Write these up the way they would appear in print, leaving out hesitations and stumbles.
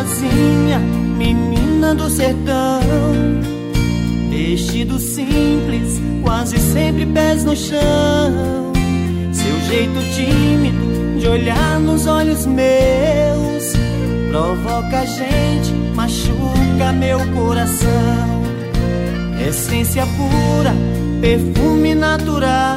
Mariazinha, menina do sertão, vestido simples, quase sempre pés no chão. Seu jeito tímido de olhar nos olhos meus provoca a gente, machuca meu coração. Essência pura, perfume natural,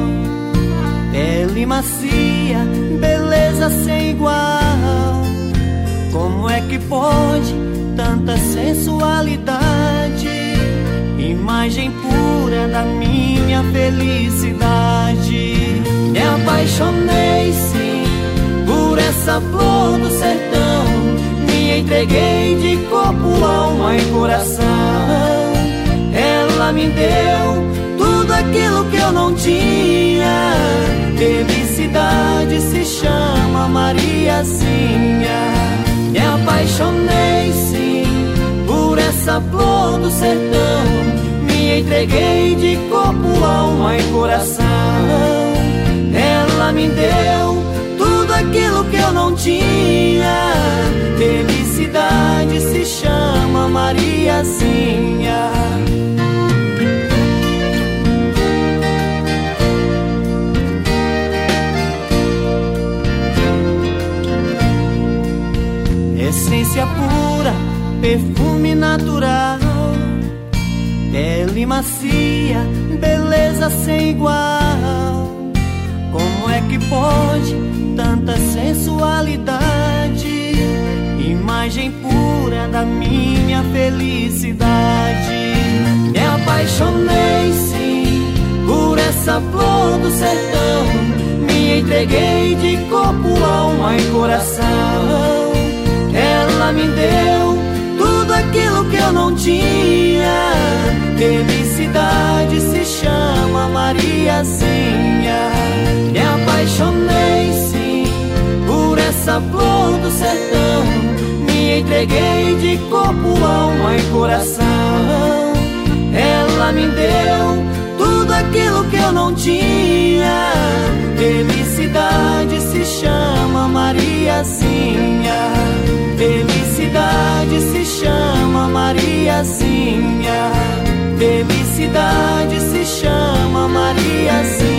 pele macia, beleza sem igual. Como é que pode tanta sensualidade? Imagem pura da minha felicidade. Me apaixonei sim por essa flor do sertão, me entreguei de corpo, alma e coração. Ela me deu tudo aquilo que eu não tinha. Felicidade se chama Mariazinha. Me apaixonei sim por essa flor do sertão, me entreguei de corpo, alma e coração. Ela me deu tudo aquilo que eu não tinha. Felicidade se chama Mariazinha. Essência pura, perfume natural, pele macia, beleza sem igual. Como é que pode tanta sensualidade? Imagem pura da minha felicidade. Me apaixonei sim por essa flor do sertão, me entreguei de corpo, alma e coração. Ela me deu tudo aquilo que eu não tinha. Felicidade se chama Mariazinha. Me apaixonei sim por essa flor do sertão, me entreguei de corpo, alma e coração. Ela me deu tudo aquilo que eu não tinha. Felicidade se chama Mariazinha. Felicidade se chama Mariazinha. Felicidade se chama Mariazinha.